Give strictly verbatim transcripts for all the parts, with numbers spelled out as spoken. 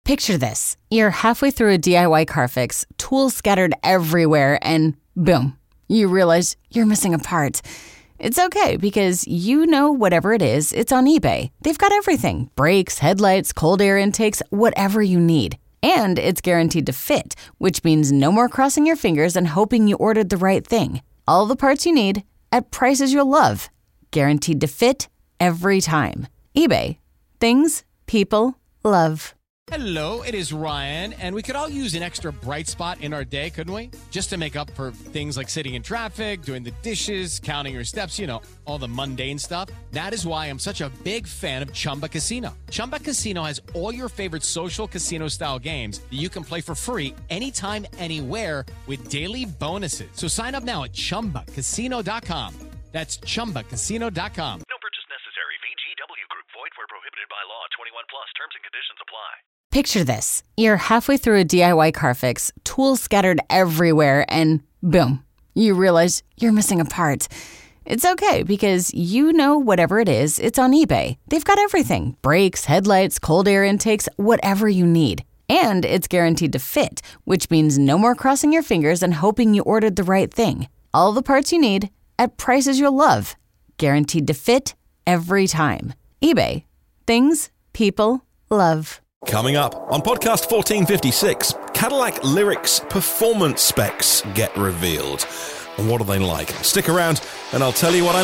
Picture this. You're halfway through a D I Y car fix, tools scattered everywhere, and boom, you realize you're missing a part. It's okay because you know whatever it is, it's on eBay. They've got everything. Brakes, headlights, cold air intakes, whatever you need. And it's guaranteed to fit, which means no more crossing your fingers and hoping you ordered the right thing. All the parts you need at prices you'll love. Guaranteed to fit every time. eBay. Things people love. Hello, it is Ryan, and we could all use an extra bright spot in our day, couldn't we? Just to make up for things like sitting in traffic, doing the dishes, counting your steps, you know, all the mundane stuff. That is why I'm such a big fan of Chumba Casino. Chumba Casino has all your favorite social casino-style games that you can play for free anytime, anywhere with daily bonuses. So sign up now at chumba casino dot com. That's chumba casino dot com. No purchase necessary. V G W Group. Void where prohibited by law. twenty-one plus. Terms and conditions apply. Picture this. You're halfway through a D I Y car fix, tools scattered everywhere, and boom, you realize you're missing a part. It's okay because you know whatever it is, it's on eBay. They've got everything. Brakes, headlights, cold air intakes, whatever you need. And it's guaranteed to fit, which means no more crossing your fingers and hoping you ordered the right thing. All the parts you need at prices you'll love. Guaranteed to fit every time. eBay. Things people love. Coming up on podcast fourteen fifty-six, Cadillac Lyriq's performance specs get revealed. And what are they like? Stick around and I'll tell you what I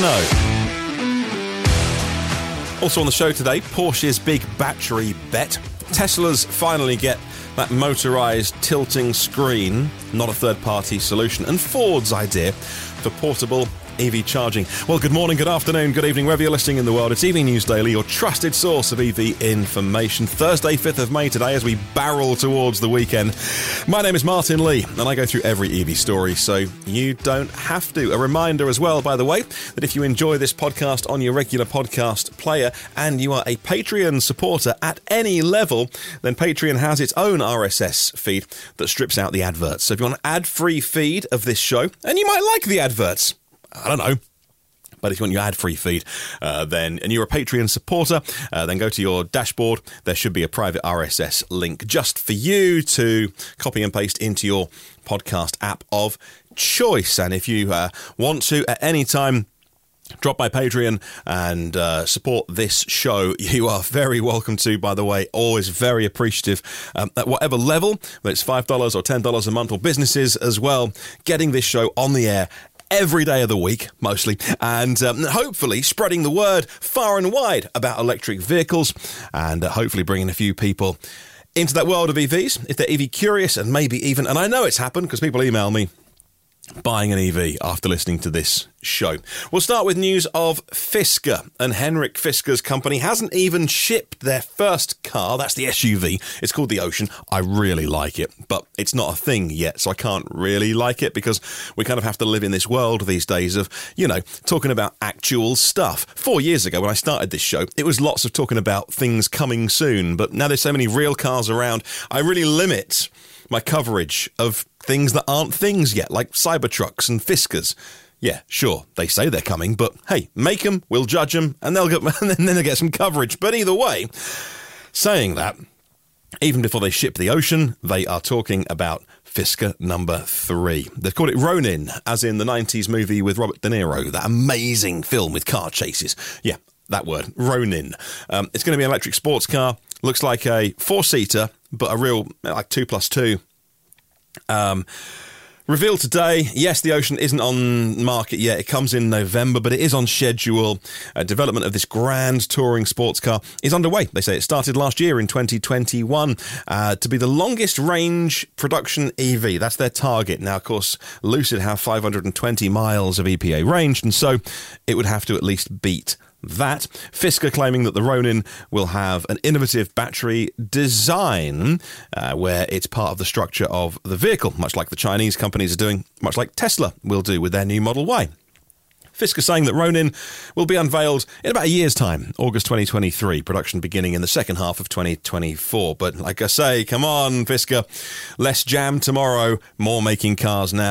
know. Also on the show today, Porsche's big battery bet. Teslas finally get that motorised tilting screen, not a third-party solution. And Ford's idea for portable E V charging. Well, good morning, good afternoon, good evening, wherever you're listening in the world. It's E V News Daily, your trusted source of E V information. Thursday, fifth of May today, as we barrel towards the weekend. My name is Martin Lee, and I go through every E V story, so you don't have to. A reminder as well, by the way, that if you enjoy this podcast on your regular podcast player and you are a Patreon supporter at any level, then Patreon has its own R S S feed that strips out the adverts. So if you want an ad-free feed of this show, and you might like the adverts, I don't know. But if you want your ad-free feed, uh, then and you're a Patreon supporter, uh, then go to your dashboard. There should be a private R S S link just for you to copy and paste into your podcast app of choice. And if you uh, want to at any time drop by Patreon and uh, support this show, you are very welcome to, by the way. Always very appreciative um, at whatever level, whether it's five dollars or ten dollars a month, or businesses as well, getting this show on the air every day of the week, mostly, and um, hopefully spreading the word far and wide about electric vehicles, and uh, hopefully bringing a few people into that world of E Vs, if they're E V curious, and maybe even, and I know it's happened because people email me, buying an E V after listening to this show. We'll start with news of Fisker, and Henrik Fisker's company hasn't even shipped their first car. That's the S U V. It's called the Ocean. I really like it, but it's not a thing yet, so I can't really like it because we kind of have to live in this world these days of, you know, talking about actual stuff. Four years ago when I started this show, it was lots of talking about things coming soon, but now there's so many real cars around, I really limit my coverage of things that aren't things yet, like Cybertrucks and Fiskers. Yeah, sure, they say they're coming, but hey, make them, we'll judge them, and they'll get, and then they'll get some coverage. But either way, saying that, even before they ship the Ocean, they are talking about Fisker number three. They've called it Ronin, as in the nineties movie with Robert De Niro, that amazing film with car chases. Yeah, that word, Ronin. Um, it's going to be an electric sports car. Looks like a four-seater, but a real, like two plus two. Um, revealed today, yes, the Ocean isn't on market yet. It comes in November, but it is on schedule. Uh, development of this grand touring sports car is underway. They say it started last year in twenty twenty-one uh, to be the longest range production E V. That's their target. Now, of course, Lucid have five hundred twenty miles of E P A range, and so it would have to at least beat that. Fisker claiming that the Ronin will have an innovative battery design uh, where it's part of the structure of the vehicle, much like the Chinese companies are doing, much like Tesla will do with their new Model Y. Fisker saying that Ronin will be unveiled in about a year's time, August twenty twenty-three, production beginning in the second half of twenty twenty-four. But like I say, come on, Fisker, less jam tomorrow, more making cars now.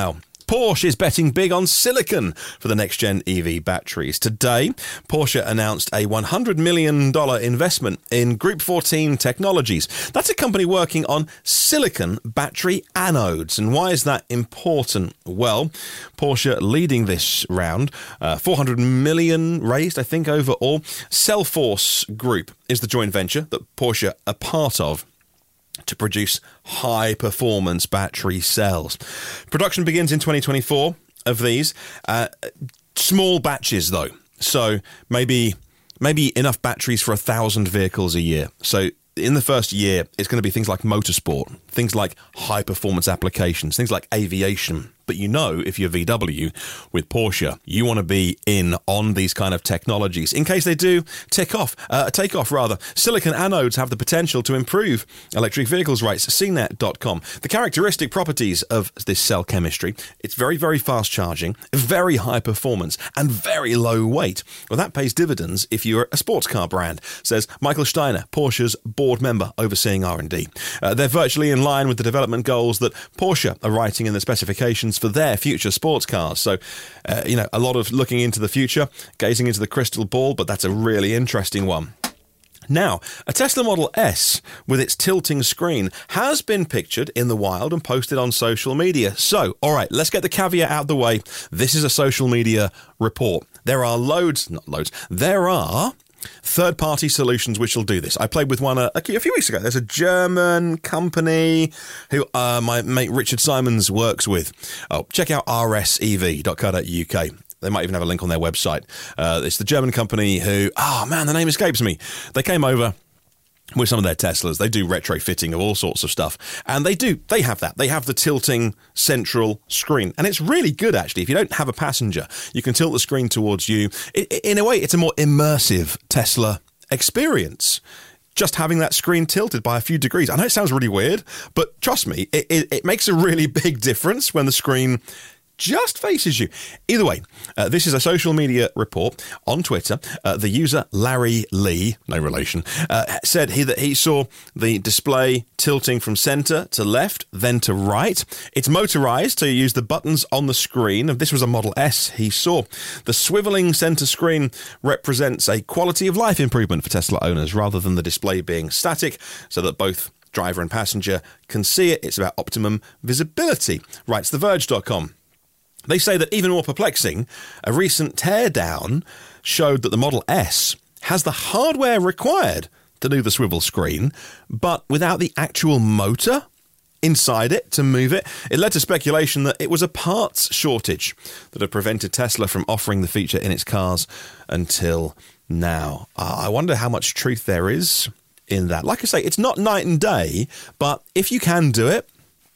Porsche is betting big on silicon for the next-gen E V batteries. Today, Porsche announced a one hundred million dollars investment in Group fourteen Technologies. That's a company working on silicon battery anodes. And why is that important? Well, Porsche leading this round, uh, four hundred million dollars raised, I think, overall. Cellforce Group is the joint venture that Porsche are part of to produce high-performance battery cells. Production begins in twenty twenty-four of these. Uh, small batches, though. So maybe maybe enough batteries for a thousand vehicles a year. So in the first year, it's going to be things like motorsport, things like high-performance applications, things like aviation. But you know, if you're V W with Porsche, you want to be in on these kind of technologies in case they do tick off, uh, take off rather. Silicon anodes have the potential to improve electric vehicles rates. C net dot com. The characteristic properties of this cell chemistry: it's very, very fast charging, very high performance, and very low weight. Well, that pays dividends if you're a sports car brand, says Michael Steiner, Porsche's board member overseeing R and D. Uh, they're virtually in line with the development goals that Porsche are writing in the specifications for their future sports cars. So, uh, you know, a lot of looking into the future, gazing into the crystal ball, but that's a really interesting one. Now, a Tesla Model S with its tilting screen has been pictured in the wild and posted on social media. So, all right, let's get the caveat out of the way. This is a social media report. There are loads, not loads, there are third-party solutions which will do this. I played with one a, a few weeks ago. There's a German company who uh, my mate Richard Simons works with. Oh, check out r s e v dot co dot u k. They might even have a link on their website. Uh, it's the German company who, oh man, the name escapes me. They came over with some of their Teslas. They do retrofitting of all sorts of stuff. And they do, they have that. They have the tilting central screen. And it's really good, actually. If you don't have a passenger, you can tilt the screen towards you. It, in a way, it's a more immersive Tesla experience. Just having that screen tilted by a few degrees. I know it sounds really weird, but trust me, it, it, it makes a really big difference when the screen just faces you. Either way, uh, this is a social media report on Twitter. Uh, the user Larry Lee, no relation, uh, said he that he saw the display tilting from center to left, then to right. It's motorized, so you use the buttons on the screen. This was a Model S he saw. The swiveling center screen represents a quality of life improvement for Tesla owners rather than the display being static, so that both driver and passenger can see it. It's about optimum visibility, writes the verge dot com. They say that even more perplexing, a recent teardown showed that the Model S has the hardware required to do the swivel screen, but without the actual motor inside it to move it. It led to speculation that it was a parts shortage that had prevented Tesla from offering the feature in its cars until now. Uh, I wonder how much truth there is in that. Like I say, it's not night and day, but if you can do it,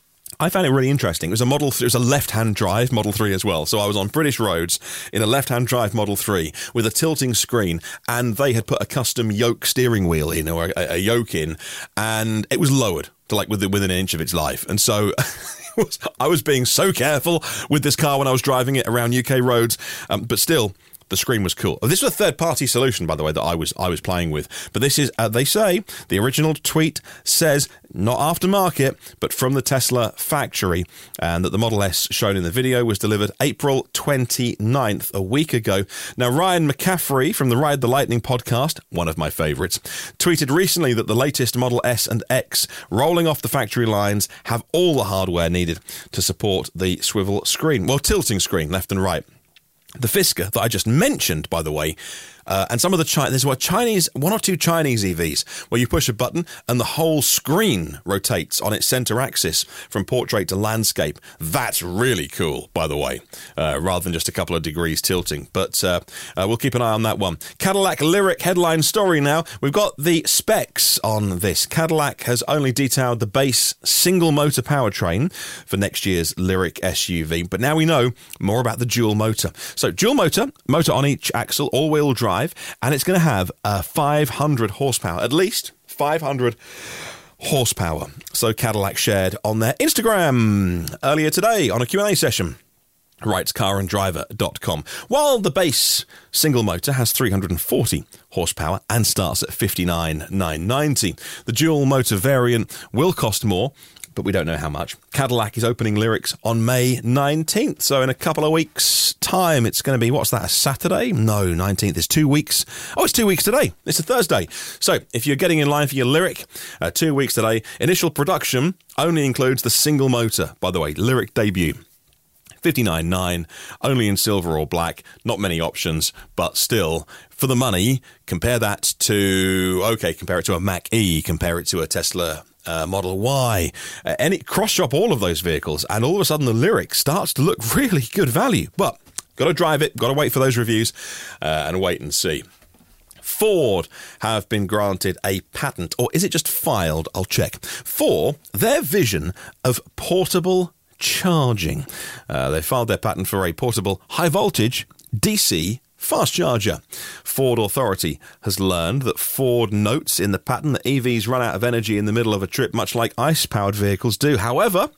I found it really interesting. It was a Model three, it was a left-hand drive Model three as well. So I was on British roads in a left-hand drive Model three with a tilting screen, and they had put a custom yoke steering wheel in, or a, a yoke in, and it was lowered to like within, within an inch of its life. And so it was, I was being so careful with this car when I was driving it around U K roads, um, but still, the screen was cool. This was a third-party solution, by the way, that I was I was playing with. But this is, uh, they say, the original tweet says, not aftermarket, but from the Tesla factory, and that the Model S shown in the video was delivered April twenty-ninth, a week ago. Now, Ryan McCaffrey from the Ride the Lightning podcast, one of my favourites, tweeted recently that the latest Model S and X rolling off the factory lines have all the hardware needed to support the swivel screen. Well, tilting screen, left and right. The Fisker that I just mentioned, by the way, uh, and some of the Chi- there's what Chinese, one or two Chinese E Vs where you push a button and the whole screen rotates on its center axis from portrait to landscape. That's really cool, by the way, uh, rather than just a couple of degrees tilting. But uh, uh, we'll keep an eye on that one. Cadillac Lyriq headline story now. We've got the specs on this. Cadillac has only detailed the base single motor powertrain for next year's Lyriq S U V, but now we know more about the dual motor. So dual motor, motor on each axle, all-wheel drive, and it's going to have uh, five hundred horsepower, at least five hundred horsepower. So Cadillac shared on their Instagram earlier today on a Q and A session writes car and driver dot com. While the base single motor has three hundred forty horsepower and starts at fifty-nine thousand nine hundred ninety, the dual motor variant will cost more, but we don't know how much. Cadillac is opening Lyrics on May nineteenth, so in a couple of weeks' time, it's going to be, what's that, a Saturday? No, nineteenth is two weeks. Oh, it's two weeks today. It's a Thursday. So if you're getting in line for your Lyric, uh, two weeks today, initial production only includes the single motor, by the way, Lyric debut. fifty-nine nine, only in silver or black, not many options, but still, for the money, compare that to, okay, compare it to a Mach-E, compare it to a Tesla uh, Model Y, uh, and it cross-shop all of those vehicles, and all of a sudden the Lyric starts to look really good value. But, got to drive it, got to wait for those reviews, uh, and wait and see. Ford have been granted a patent, or is it just filed? I'll check. For their vision of portable charging. Uh, they filed their patent for a portable high-voltage D C fast charger. Ford Authority has learned that Ford notes in the patent that E Vs run out of energy in the middle of a trip, much like ICE-powered vehicles do. However,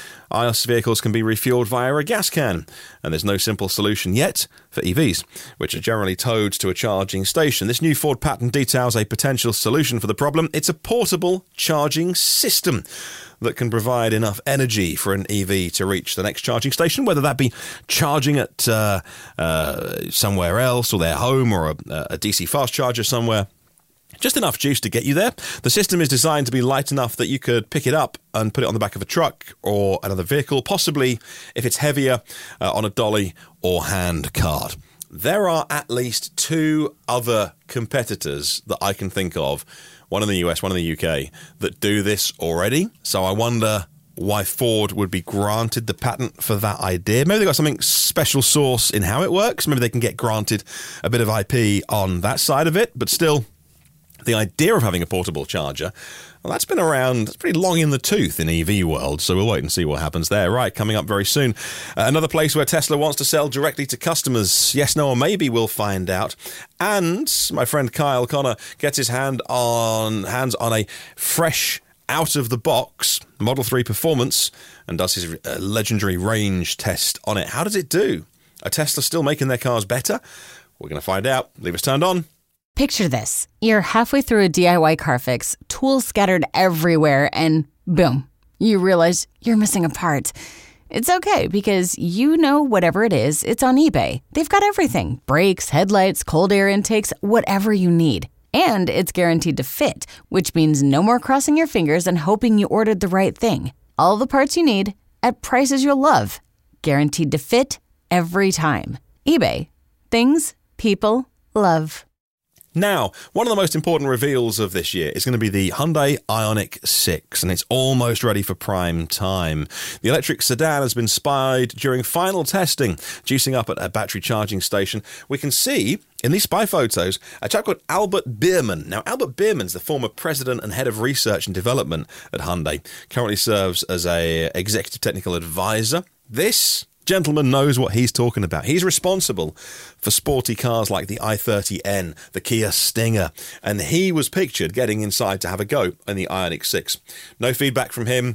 ICE vehicles can be refueled via a gas can, and there's no simple solution yet for E Vs, which are generally towed to a charging station. This new Ford patent details a potential solution for the problem. It's a portable charging system that can provide enough energy for an E V to reach the next charging station, whether that be charging at uh, uh, somewhere else or their home or a, a D C fast charger somewhere. Just enough juice to get you there. The system is designed to be light enough that you could pick it up and put it on the back of a truck or another vehicle, possibly, if it's heavier, uh, on a dolly or hand cart. There are at least two other competitors that I can think of, one in the U S, one in the U K, that do this already. So I wonder why Ford would be granted the patent for that idea. Maybe they've got something special sauce in how it works. Maybe they can get granted a bit of I P on that side of it, but still, the idea of having a portable charger, well, that's been around, it's pretty long in the tooth in E V world, so we'll wait and see what happens there. Right, coming up very soon. Uh, another place where Tesla wants to sell directly to customers. Yes, no, or maybe we'll find out. And my friend Kyle Connor gets his hand on hands on a fresh, out-of-the-box Model three Performance and does his uh, legendary range test on it. How does it do? Are Tesla still making their cars better? We're going to find out. Leave us turned on. Picture this. You're halfway through a D I Y car fix, tools scattered everywhere, and boom, you realize you're missing a part. It's okay, because you know whatever it is, it's on eBay. They've got everything. Brakes, headlights, cold air intakes, whatever you need. And it's guaranteed to fit, which means no more crossing your fingers and hoping you ordered the right thing. All the parts you need at prices you'll love. Guaranteed to fit every time. eBay. Things people love. Now, one of the most important reveals of this year is going to be the Hyundai Ioniq six, and it's almost ready for prime time. The electric sedan has been spied during final testing, juicing up at a battery charging station. We can see in these spy photos a chap called Albert Biermann. Now, Albert Biermann's the former president and head of research and development at Hyundai, currently serves as a executive technical advisor. This gentleman knows what he's talking about. He's responsible for sporty cars like the i thirty N, the Kia Stinger, and he was pictured getting inside to have a go in the Ioniq six. No feedback from him,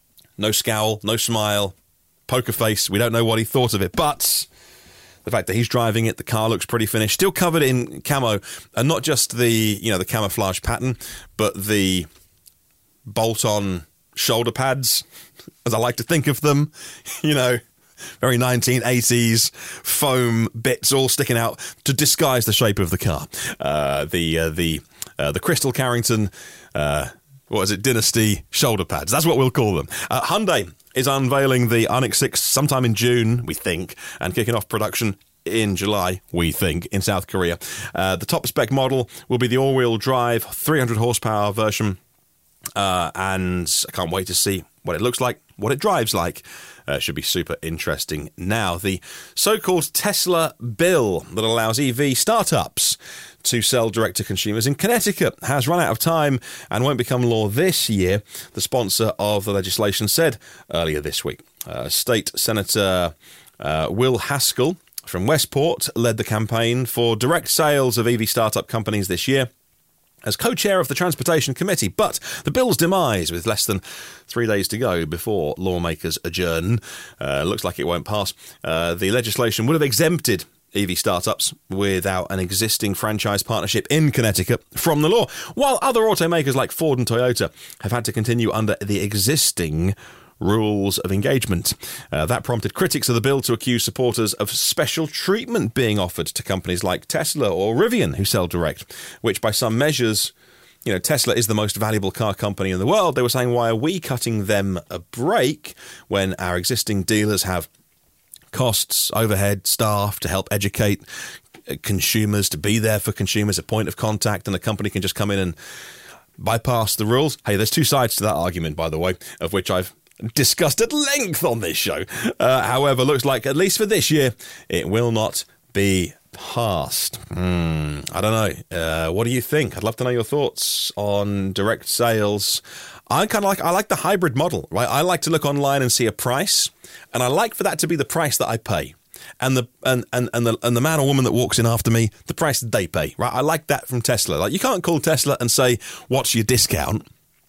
no scowl, no smile, poker face. We don't know what he thought of it, but the fact that he's driving it, the car looks pretty finished, still covered in camo, and not just the, you know, the camouflage pattern, but the bolt-on shoulder pads, as I like to think of them, you know, very nineteen eighties foam bits all sticking out to disguise the shape of the car. Uh, the uh, the uh, the Crystal Carrington, uh, what is it, Dynasty shoulder pads. That's what we'll call them. Uh, Hyundai is unveiling the Ioniq six sometime in June, we think, and kicking off production in July, we think, in South Korea. Uh, the top spec model will be the all-wheel drive, three hundred horsepower version, uh, and I can't wait to see what it looks like, what it drives like. Uh, should be super interesting. Now, the so-called Tesla bill that allows E V startups to sell direct to consumers in Connecticut has run out of time and won't become law this year, the sponsor of the legislation said earlier this week. Uh, State Senator uh, Will Haskell from Westport led the campaign for direct sales of E V startup companies this year. as co-chair of the Transportation Committee. But the bill's demise, with less than three days to go before lawmakers adjourn, uh, looks like it won't pass. Uh, the legislation would have exempted E V startups without an existing franchise partnership in Connecticut from the law, while other automakers like Ford and Toyota have had to continue under the existing rules of engagement. Uh, that prompted critics of the bill to accuse supporters of special treatment being offered to companies like Tesla or Rivian, who sell direct, which by some measures, you know, Tesla is the most valuable car company in the world. They were saying, why are we cutting them a break when our existing dealers have costs, overhead, staff to help educate consumers, to be there for consumers, a point of contact, and a company can just come in and bypass the rules? Hey, there's two sides to that argument, by the way, of which I've discussed at length on this show. Uh, however, looks like, at least for this year, it will not be passed. Hmm, I don't know. Uh, what do you think? I'd love to know your thoughts on direct sales. I kind of like I like the hybrid model, right? I like to look online and see a price, and I like for that to be the price that I pay. And the and, and, and the and the man or woman that walks in after me, the price that they pay, right? I like that from Tesla. Like, you can't call Tesla and say, "What's your discount?"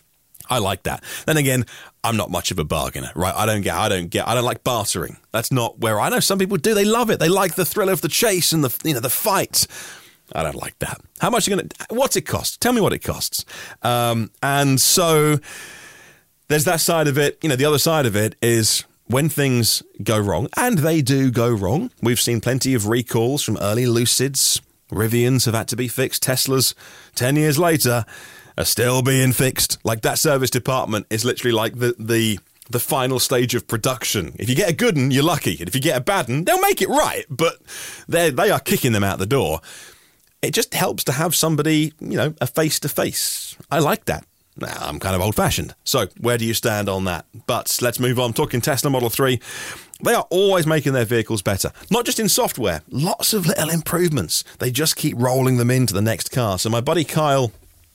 I like that. Then again, I'm not much of a bargainer, right? I don't get, I don't get, I don't like bartering. That's not where I know some people do. They love it. They like the thrill of the chase and the, you know, the fight. I don't like that. How much are you going to, what's it cost? Tell me what it costs. Um, and so there's that side of it. You know, the other side of it is when things go wrong, and they do go wrong. We've seen plenty of recalls from early Lucids. Rivians have had to be fixed. Teslas, ten years later, are still being fixed. Like, that service department is literally like the the the final stage of production. If you get a good one, you're lucky. And if you get a bad one, they'll make it right. But they they are kicking them out the door. It just helps to have somebody, you know, a face-to-face. I like that. Now, I'm kind of old-fashioned. So where do you stand on that? But let's move on. Talking Tesla Model three. They are always making their vehicles better. Not just in software. Lots of little improvements. They just keep rolling them into the next car. So my buddy Kyle,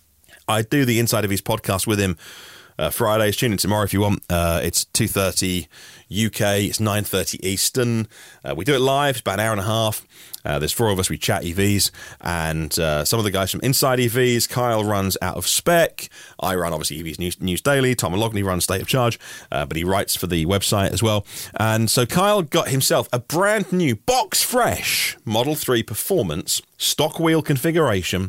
I do the inside of his podcast with him uh, Fridays. Tune in tomorrow if you want. Uh, it's two thirty U K. It's nine thirty Eastern. Uh, we do it live. It's about an hour and a half. Uh, there's four of us. We chat E Vs. And uh, some of the guys from Inside E Vs. Kyle runs Out of Spec. I run, obviously, E Vs News, News Daily. Tom Logney runs State of Charge. Uh, but he writes for the website as well. And so Kyle got himself a brand new box fresh Model three Performance stock wheel configuration.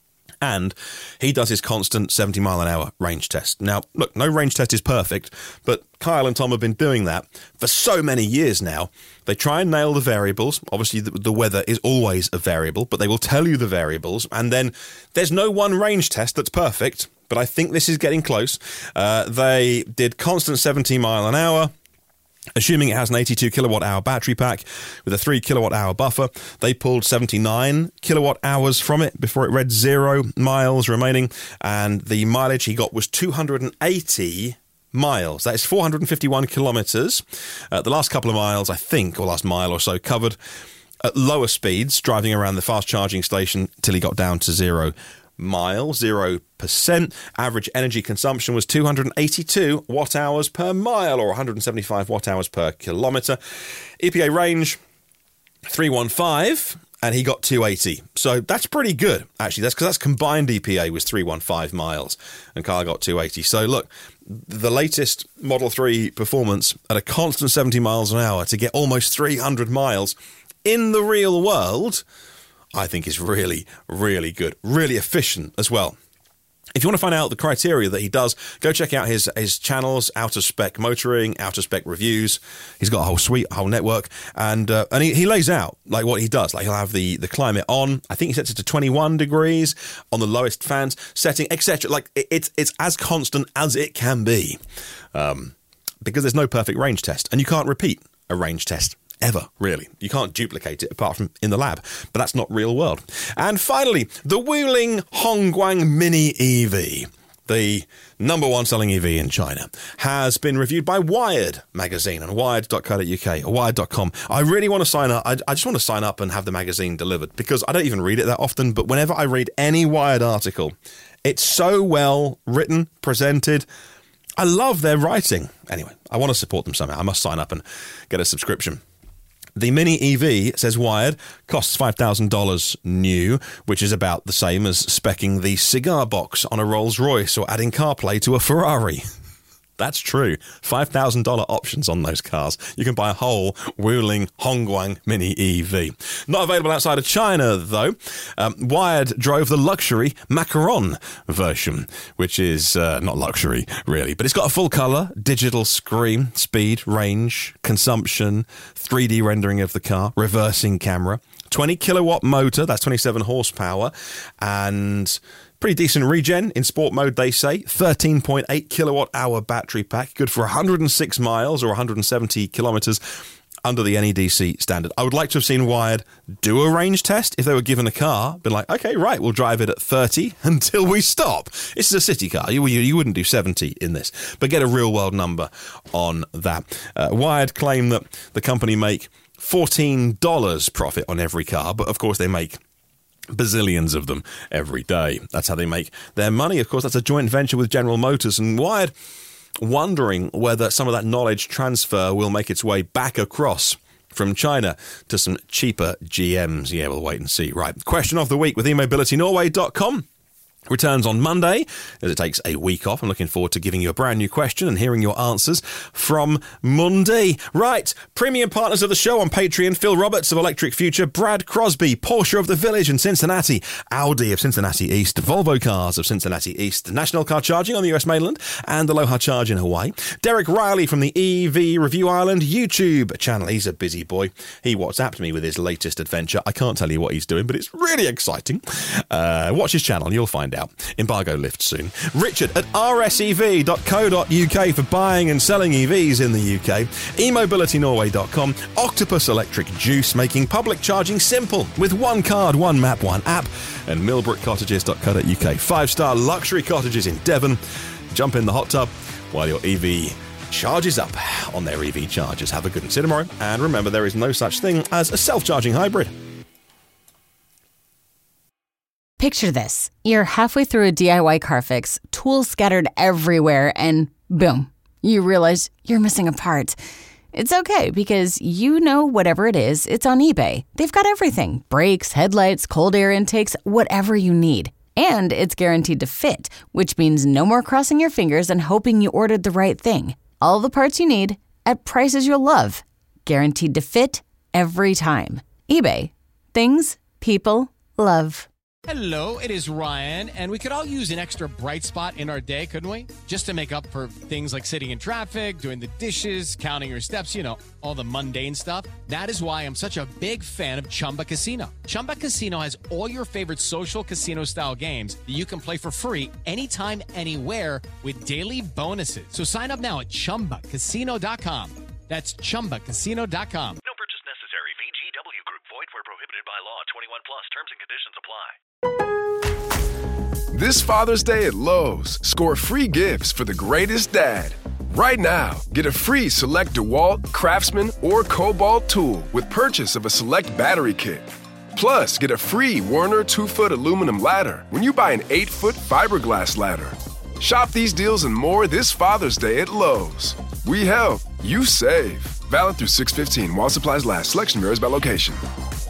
And he does his constant seventy mile an hour range test. Now, look, no range test is perfect, but Kyle and Tom have been doing that for so many years now. They try and nail the variables. Obviously, the, the weather is always a variable, but they will tell you the variables. And then there's no one range test that's perfect, but I think this is getting close. Uh, they did constant seventy mile an hour. Assuming it has an eighty-two kilowatt hour battery pack with a three kilowatt hour buffer. They pulled seventy-nine kilowatt hours from it before it read zero miles remaining. And the mileage he got was two hundred eighty miles. That is four hundred fifty-one kilometers. Uh, the last couple of miles, I think, or last mile or so, covered at lower speeds, driving around the fast charging station till he got down to zero miles, zero percent. Average energy consumption was two hundred eighty-two watt hours per mile, or one hundred seventy-five watt hours per kilometre. E P A range three fifteen, and he got two eighty. So that's pretty good, actually. That's because that's combined E P A was three fifteen miles, and Kyle got two eighty. So look, the latest Model three Performance at a constant seventy miles an hour to get almost three hundred miles in the real world, I think is really, really good. Really efficient as well. If you want to find out the criteria that he does, go check out his his channels, Out of Spec Motoring, Out of Spec Reviews. He's got a whole suite, a whole network. And uh, and he, he lays out like what he does. Like, he'll have the, the climate on. I think he sets it to twenty-one degrees on the lowest fans setting, et cetera. Like, it, it's, it's as constant as it can be. Um, because there's no perfect range test. And you can't repeat a range test. Ever, really. You can't duplicate it apart from in the lab, but that's not real world. And finally, the Wuling Hongguang Mini E V, the number one selling E V in China, has been reviewed by Wired magazine on wired dot co dot U K or wired dot com. I really want to sign up. I, I just want to sign up and have the magazine delivered because I don't even read it that often, but whenever I read any Wired article, it's so well written, presented. I love their writing. Anyway, I want to support them somehow. I must sign up and get a subscription. The Mini E V, says Wired, costs five thousand dollars new, which is about the same as speccing the cigar box on a Rolls-Royce or adding CarPlay to a Ferrari. That's true. five thousand dollars options on those cars. You can buy a whole Wuling Hongguang Mini E V. Not available outside of China, though. Um, Wired drove the luxury Macaron version, which is uh, not luxury, really. But it's got a full colour, digital screen, speed, range, consumption, three D rendering of the car, reversing camera, twenty kilowatt motor, that's twenty-seven horsepower, and pretty decent regen in sport mode, they say. thirteen point eight kilowatt hour battery pack, good for one hundred six miles or one hundred seventy kilometres under the N E D C standard. I would like to have seen Wired do a range test if they were given a car. Been like, okay, right, we'll drive it at thirty until we stop. This is a city car. You, you, you wouldn't do seventy in this. But get a real-world number on that. Uh, Wired claim that the company make fourteen dollars profit on every car, but of course they make bazillions of them every day. That's how they make their money. Of course, that's a joint venture with General Motors, and Wired wondering whether some of that knowledge transfer will make its way back across from China to some cheaper G Ms. Yeah, we'll wait and see. Right. Question of the week with e mobility norway dot com. Returns on Monday, as it takes a week off. I'm looking forward to giving you a brand new question and hearing your answers from Monday. Right, premium partners of the show on Patreon: Phil Roberts of Electric Future, Brad Crosby, Porsche of the Village in Cincinnati, Audi of Cincinnati East, Volvo Cars of Cincinnati East, National Car Charging on the U S mainland, and Aloha Charge in Hawaii. Derek Riley from the E V Review Island YouTube channel. He's a busy boy. He WhatsApped me with his latest adventure. I can't tell you what he's doing, but it's really exciting. Uh, watch his channel and you'll find out. Embargo lift soon. Richard at r s e v dot co dot u k for buying and selling E Vs in the U K. e mobility norway dot com. Octopus Electric Juice, making public charging simple with one card, one map, one app. And millbrook cottages dot co dot u k. Five-star luxury cottages in Devon. Jump in the hot tub while your E V charges up on their E V chargers. Have a good one. See you tomorrow. And remember, there is no such thing as a self-charging hybrid. Picture this. You're halfway through a D I Y car fix, tools scattered everywhere, and boom, you realize you're missing a part. It's okay, because you know whatever it is, it's on eBay. They've got everything. Brakes, headlights, cold air intakes, whatever you need. And it's guaranteed to fit, which means no more crossing your fingers and hoping you ordered the right thing. All the parts you need at prices you'll love. Guaranteed to fit every time. eBay. Things people love. Hello, it is Ryan, and we could all use an extra bright spot in our day, couldn't we? Just to make up for things like sitting in traffic, doing the dishes, counting your steps, you know, all the mundane stuff. That is why I'm such a big fan of Chumba Casino. Chumba Casino has all your favorite social casino-style games that you can play for free anytime, anywhere with daily bonuses. So sign up now at chumba casino dot com. That's chumba casino dot com. No purchase necessary. V G W Group. Void where prohibited by law. twenty-one plus. Terms and conditions apply. This Father's Day at Lowe's, score free gifts for the greatest dad. Right now, get a free select DeWalt, Craftsman, or Cobalt tool with purchase of a select battery kit. Plus, get a free Werner two-foot aluminum ladder when you buy an eight-foot fiberglass ladder. Shop these deals and more this Father's Day at Lowe's. We help, you save. Valid through six fifteen while supplies last. Selection varies by location.